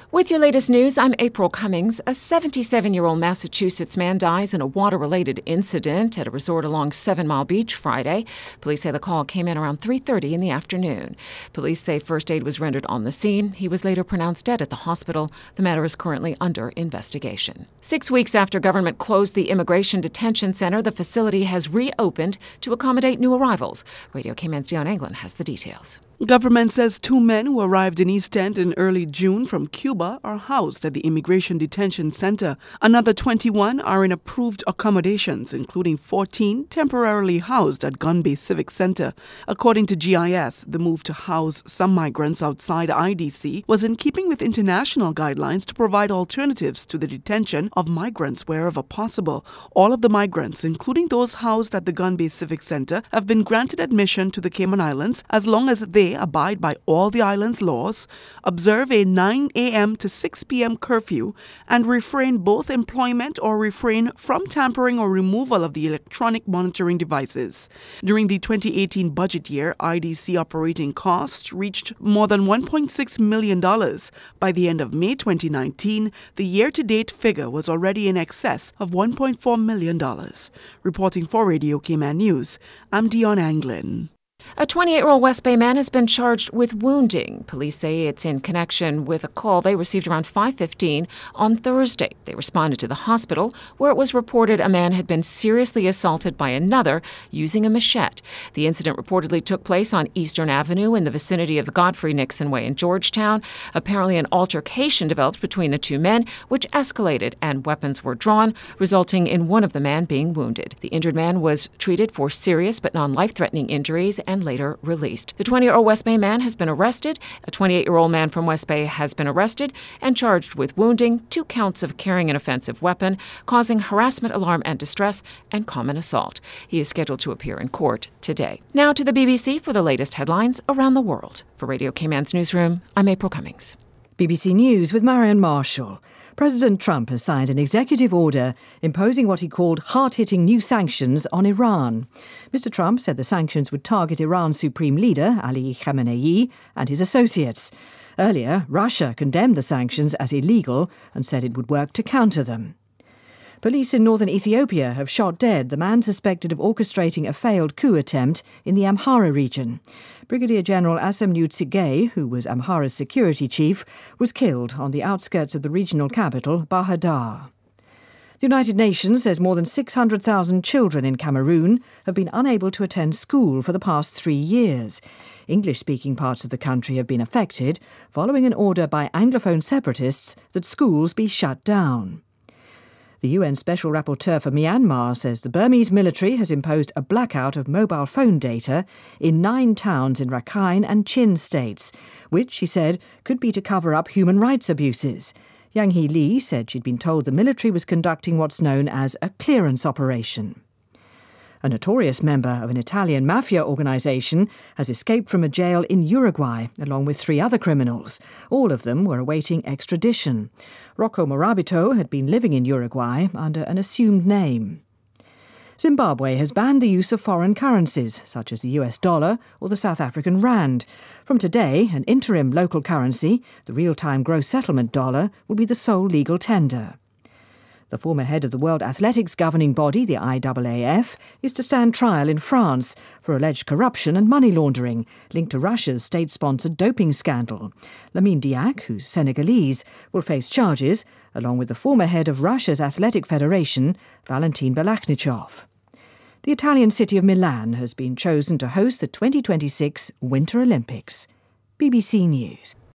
With your latest news, I'm April Cummings. A 77-year-old Massachusetts man dies in a water-related incident at a resort along 7 Mile Beach Friday. Police say the call came in around 3:30 in the afternoon. Police say first aid was rendered on the scene. He was later pronounced dead at the hospital. The matter is currently under investigation. 6 weeks after government closed the Immigration Detention Center, the facility has reopened to accommodate new arrivals. Radio Cayman's Dion Anglin has the details. Government says 2 men who arrived in East End in early June from Cuba are housed at the Immigration Detention Center. Another 21 are in approved accommodations, including 14 temporarily housed at Gun Bay Civic Center. According to GIS, the move to house some migrants outside IDC was in keeping with international guidelines to provide alternatives to the detention of migrants wherever possible. All of the migrants, including those housed at the Gun Bay Civic Center, have been granted admission to the Cayman Islands as long as they abide by all the island's laws, observe a 9 a.m. to 6 p.m. curfew, and refrain both employment or refrain from tampering or removal of the electronic monitoring devices. During the 2018 budget year, IDC operating costs reached more than $1.6 million. By the end of May 2019, the year-to-date figure was already in excess of $1.4 million. Reporting for Radio Cayman News, I'm Dion Anglin. A 28-year-old West Bay man has been charged with wounding. Police say it's in connection with a call they received around 5:15 on Thursday. They responded to the hospital, where it was reported a man had been seriously assaulted by another using a machete. The incident reportedly took place on Eastern Avenue in the vicinity of the Godfrey Nixon Way in Georgetown. Apparently, an altercation developed between the two men, which escalated and weapons were drawn, resulting in one of the men being wounded. The injured man was treated for serious but non-life-threatening injuries and later released. The 20-year-old West Bay man has been arrested. A 28-year-old man from West Bay has been arrested and charged with wounding, 2 counts of carrying an offensive weapon, causing harassment, alarm, and distress, and common assault. He is scheduled to appear in court today. Now to the BBC for the latest headlines around the world. For Radio Cayman's Newsroom, I'm April Cummings. BBC News with Marion Marshall. President Trump has signed an executive order imposing what he called hard-hitting new sanctions on Iran. Mr. Trump said the sanctions would target Iran's supreme leader, Ali Khamenei, and his associates. Earlier, Russia condemned the sanctions as illegal and said it would work to counter them. Police in northern Ethiopia have shot dead the man suspected of orchestrating a failed coup attempt in the Amhara region. Brigadier General Asemnew Tsigay, who was Amhara's security chief, was killed on the outskirts of the regional capital, Bahir Dar. The United Nations says more than 600,000 children in Cameroon have been unable to attend school for the past 3 years. English-speaking parts of the country have been affected, following an order by Anglophone separatists that schools be shut down. The UN Special Rapporteur for Myanmar says the Burmese military has imposed a blackout of mobile phone data in 9 towns in Rakhine and Chin states, which, she said, could be to cover up human rights abuses. Yang Hee Lee said she'd been told the military was conducting what's known as a clearance operation. A notorious member of an Italian mafia organisation has escaped from a jail in Uruguay, along with 3 other criminals. All of them were awaiting extradition. Rocco Morabito had been living in Uruguay under an assumed name. Zimbabwe has banned the use of foreign currencies, such as the US dollar or the South African rand. From today, an interim local currency, the real-time gross settlement dollar, will be the sole legal tender. The former head of the World Athletics governing body, the IAAF, is to stand trial in France for alleged corruption and money laundering linked to Russia's state-sponsored doping scandal. Lamine Diack, who's Senegalese, will face charges, along with the former head of Russia's Athletic Federation, Valentin Balakhnichov. The Italian city of Milan has been chosen to host the 2026 Winter Olympics. BBC News.